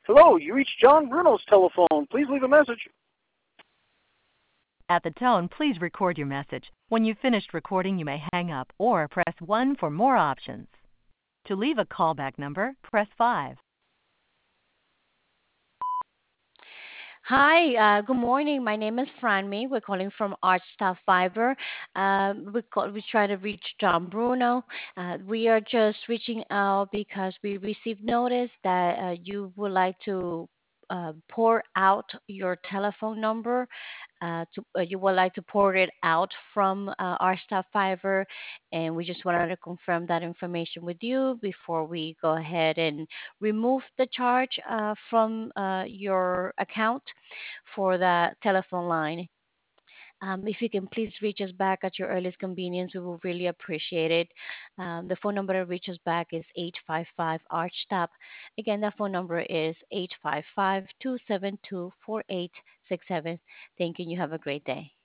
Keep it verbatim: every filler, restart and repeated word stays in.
Hello, you reached John Bruno's telephone. Please leave a message. At the tone, please record your message. When you've finished recording, you may hang up or press one for more options. To leave a callback number, press five. Hi, uh, good morning. My name is Franmy. We're calling from Art Staff Fiber. Um, we call, we try to reach John Bruno. Uh, we are just reaching out because we received notice that uh, you would like to uh, pour out your telephone number. Uh, to, uh, you would like to pour it out from uh, our staff Fiverr, and we just wanted to confirm that information with you before we go ahead and remove the charge uh, from uh, your account for the telephone line. Um, if you can please reach us back at your earliest convenience, we will really appreciate it. Um, the phone number to reach us back is eight five five ARCHTAP. Again, that phone number is eight five five, two seven two, four eight six seven. Thank you and you have a great day.